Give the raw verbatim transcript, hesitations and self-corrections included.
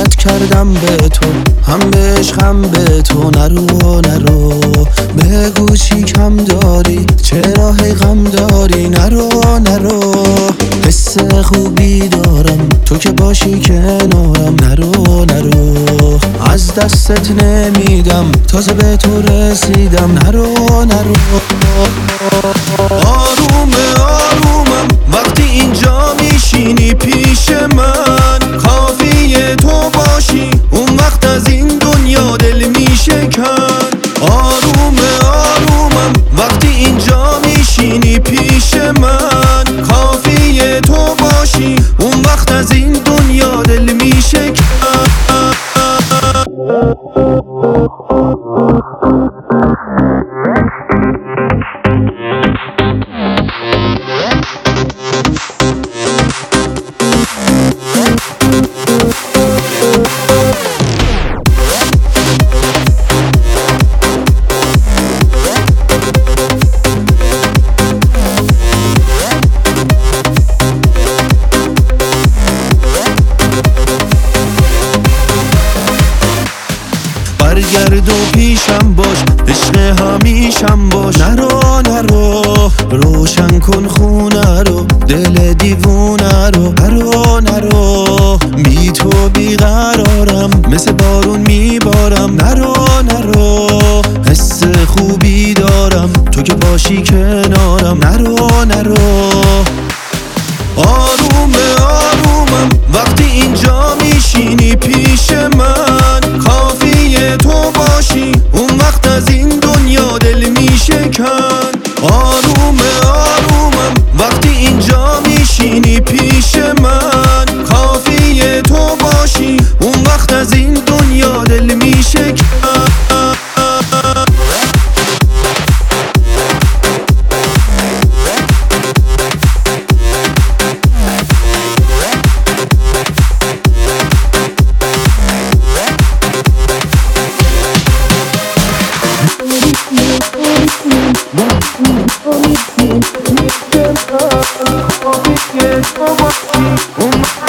عادت کردم به تو، هم به عشقم به تو. نرو نرو بگو چی کم داری، چرا هی غم داری؟ نرو نرو حس خوبی دارم تو که باشی کنارم. نرو نرو از دستت نمیدم، تازه به تو رسیدم. نرو نرو آروم آرومم وقتی اینجا میشینی پیش من، کافیه تو باشی اون وقت از این دنیا دل میشکن. آروم آرومم وقتی اینجا میشینی پیش من، کافیه تو باشی اون وقت از این دنیا دل میشکن. برگرد و پیشم باش، عشق همیشم باش. نرو نرو روشن کن خونه رو، دل دیوونه رو. نرو نرو بی تو بیقرارم، مثل بارون میبارم. نرو نرو حس خوبی دارم تو که باشی کنارم. نرو نرو آروم آرومم وقتی اینجا میشینی پیش من، کافیه تو باشی اون وقت از این دنیا دل میشکن. آروم آرومم وقتی اینجا میشینی پیش من، کافیه تو باشی اون وقت از این دنیا دل میشکن. Oh,